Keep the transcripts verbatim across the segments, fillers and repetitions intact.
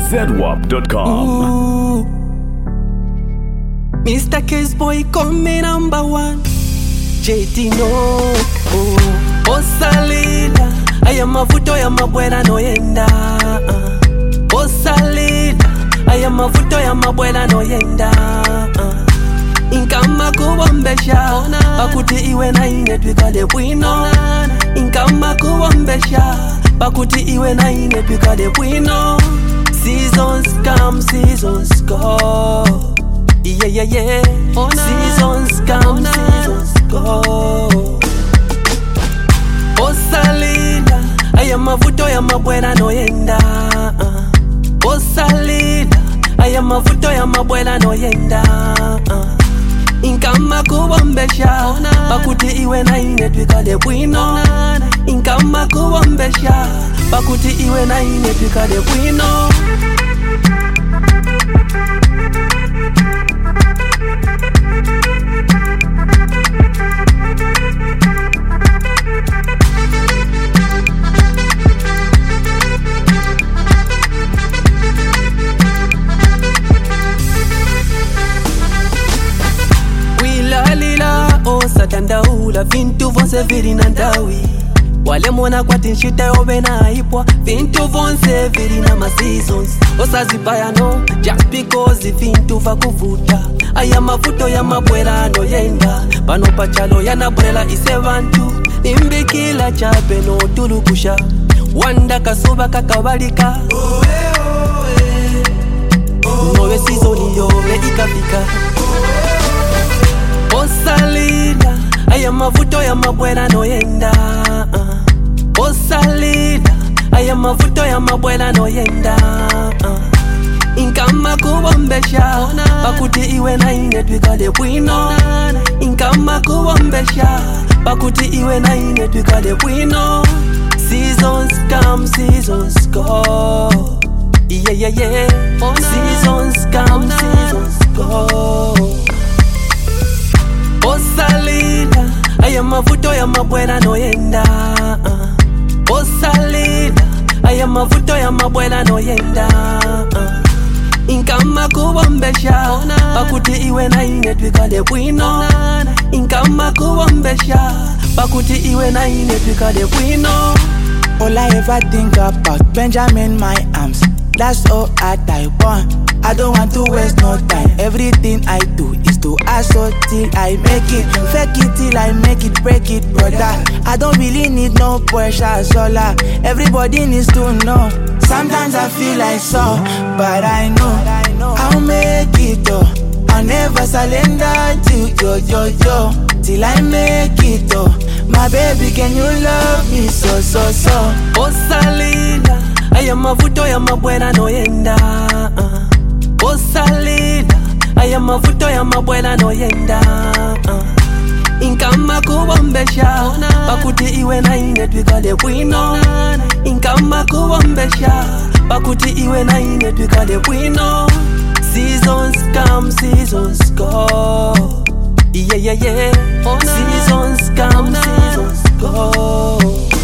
zedwap dot com. Mister Case Boy come number one. J T no. Oh, Osalila. Aya mavuto ya mabwela no yenda. Uh. Osalila. Aya mavuto ya mabwela no yenda. Uh. Inkama kuwambesha. Bakuti iwe na ine twikale bwino. Inkama kuwambesha. Bakuti iwe na ine twikale bwino. Seasons come, seasons go. Yeah, yeah, yeah. Oh, nah. Seasons come, oh, nah. Seasons go. Osalila, aya mavuto ya mabwela no yenda. uh. Osalila, aya mavuto ya mabwela no yenda. uh. Inkama kuwambesha, oh, nah. Bakuti iwe na ine twikale bwino. oh, nah. Inkama kuwambesha, bakuti iwe na ine twikale bwino. Satandaula vintu vonse viri na ndawi. Wale mwana kwa tinshita yobe na ipwa. Vintu vonse viri na ma seasons. Osazibaya no, just because vintu va kuvuta. Aya mavuto ya mabwela no yenda. Pano pachalo ya nabrela ise vantu. Nimbikila chape no tulukusha. Wanda kasuba kakabalika. Nowe season yobe ikafika. Osalila, aya mavuto ya mabwela no yenda. uh. Osalila, aya mavuto ya mabwela no yenda. uh. Inkama kuwambesha, oh, nah. Bakuti iwe na ine twikale bwino. oh, nah. Inkama kuwambesha, bakuti iwe na ine twikale bwino. Seasons come, seasons go. Yeah, yeah, yeah. Oh, nah. Seasons come, oh, nah. Seasons go. Osalila, aya mavuto ya mabwela no yenda. uh. Osalila, aya mavuto ya mabwela no yenda. uh. Inkama kuwambesha, oh, nah. Bakuti iwe na ine twikale bwino. oh, nah. Inkama kuwambesha, bakuti iwe na ine twikale bwino. All I ever think about Benjamin my arms. That's all I die want. I don't want to waste no time. Everything I do is to hustle till I make it. Fake it till I make it, break it, brother. I don't really need no pressure, solar. Everybody needs to know. Sometimes I feel like so, but I know I'll make it though. I'll never surrender to yo, yo, yo. Till I make it though. My baby, can you love me so, so, so? Osalila, aya mavuto ya mabwela no yenda. uh. Osalila, aya mavuto ya mabwela no yenda. uh. Inkama kuwambesha, oh, nah. Bakuti iwe na ine twikale bwino. oh, nah. Inkama kuwambesha, bakuti iwe na ine twikale bwino. Seasons come, seasons go. Yeah, yeah, yeah. Oh, nah. Seasons come, oh, nah. Seasons go.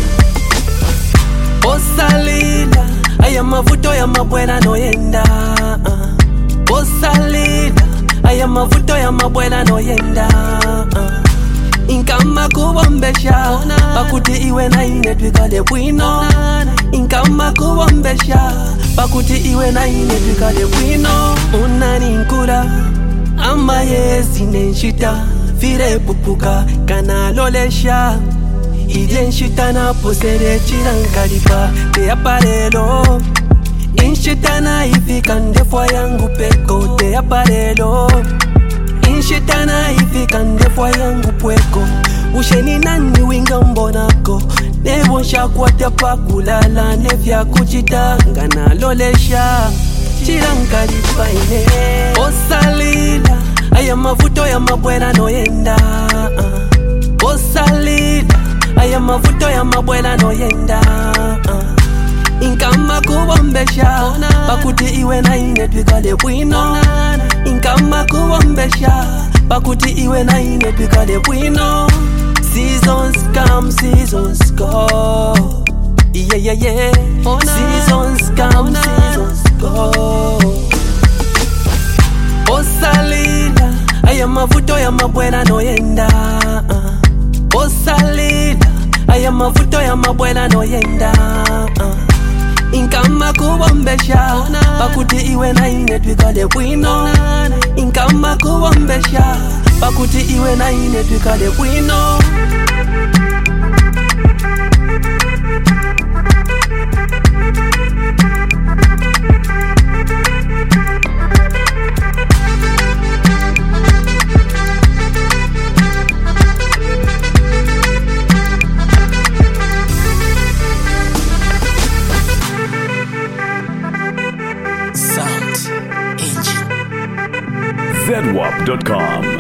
Osalila, aya mavuto ya mabwela no yenda. uh. Osalila, aya mavuto ya mabwela no yenda. uh. Inkama kuwambesha, oh, nah. Bakuti iwe na ine twikale bwino. oh, nah. Inkama kuwambesha, bakuti iwe na ine twikale bwino. Unani nkura ama yezi nenshita. Vire pupuka kana lolesha. Ile nshita na posere chirankalipa. Te aparelo inshitana ifika ndefwa yangu peko. Te aparelo inshitana ifika ndefwa yangu pweko. Usheni nani winga mbonako. Nebo nshakwata pakulala. Nefya kuchitanga na lolesha chirankalipa ine. Osalila, aya mavuto ya mabwela no yenda. uh. Osalila, aya mavuto ya mabwela no yenda. uh. Inkama kuwambesha, oh, nah. Bakuti iwe na ine twikale bwino. oh, nah. Inkama kuwambesha, bakuti iwe na ine twikale bwino. Seasons come, seasons go. Yeah, yeah, yeah. Oh, nah. Seasons come, oh, nah. Seasons go. ya mabwela no yenda uh. Osalila aya mavuto ya mabwela no yenda uh. Inkama kubombesha bakuti iwe na ine twikale bwino. Inkama kubombesha bakuti iwe na ine twikale bwino. Z W A P dot com